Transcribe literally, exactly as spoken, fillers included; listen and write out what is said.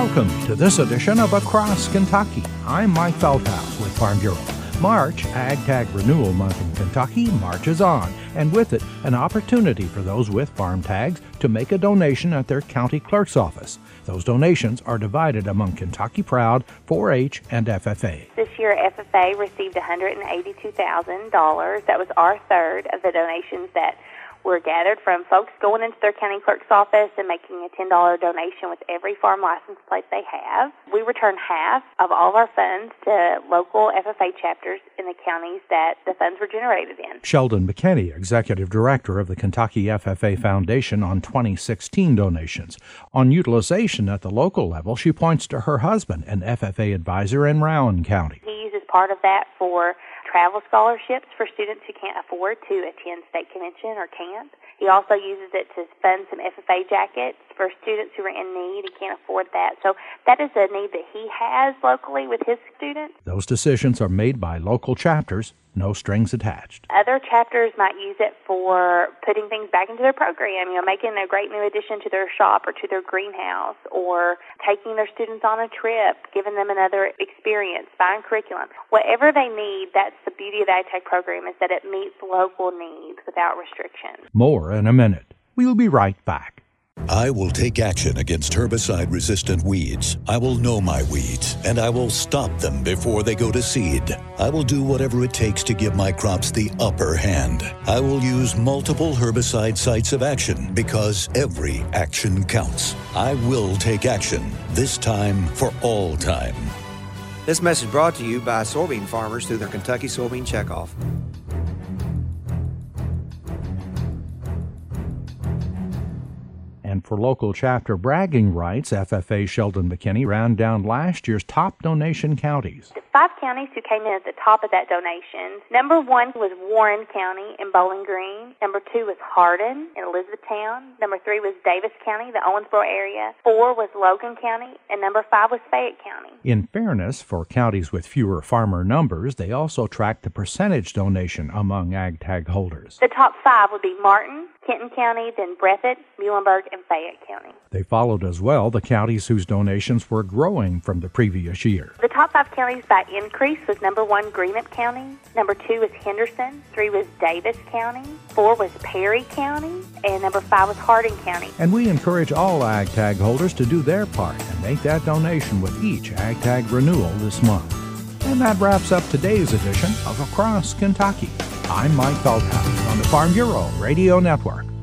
Welcome to this edition of Across Kentucky. I'm Mike Feldhaus with Farm Bureau. March, Ag Tag Renewal Month in Kentucky, marches on, and with it, an opportunity for those with farm tags to make a donation at their county clerk's office. Those donations are divided among Kentucky Proud, four H, and F F A. This year, F F A received one hundred eighty-two thousand dollars. That was our third of the donations that were gathered from folks going into their county clerk's office and making a ten dollars donation with every farm license plate they have. We return half of all of our funds to local F F A chapters in the counties that the funds were generated in. Sheldon McKinney, Executive Director of the Kentucky F F A Foundation, on twenty sixteen donations. On utilization at the local level, she points to her husband, an F F A advisor in Rowan County. He uses part of that for travel scholarships for students who can't afford to attend state convention or camp. He also uses it to fund some F F A jackets for students who are in need and can't afford that. So that is a need that he has locally with his students. Those decisions are made by local chapters, no strings attached. Other chapters might use it for putting things back into their program, you know, making a great new addition to their shop or to their greenhouse, or taking their students on a trip, giving them another experience, buying curriculum. Whatever they need, that's the beauty of the Ag Tag program, is that it meets local needs without restriction. More in a minute. We'll be right back. I will take action against herbicide-resistant weeds. I will know my weeds, and I will stop them before they go to seed. I will do whatever it takes to give my crops the upper hand. I will use multiple herbicide sites of action because every action counts. I will take action, this time for all time. This message brought to you by soybean farmers through their Kentucky Soybean Checkoff. And for local chapter bragging rights, F F A Sheldon McKinney ran down last year's top donation counties. The five counties who came in at the top of that donation, number one was Warren County in Bowling Green. Number two was Hardin in Elizabethtown. Number three was Davis County, the Owensboro area. Four was Logan County, and number five was Fayette County. In fairness, for counties with fewer farmer numbers, they also tracked the percentage donation among Ag Tag holders. The top five would be Martin, Kenton County, then Breathitt, Muhlenberg, and Fayette County. They followed as well the counties whose donations were growing from the previous year. The top five counties by increase was number one, Greenup County. Number two was Henderson. Three was Davis County. Four was Perry County. And number five was Hardin County. And we encourage all Ag Tag holders to do their part and make that donation with each Ag Tag renewal this month. And that wraps up today's edition of Across Kentucky. I'm Mike Feldhaus on the Farm Bureau Radio Network.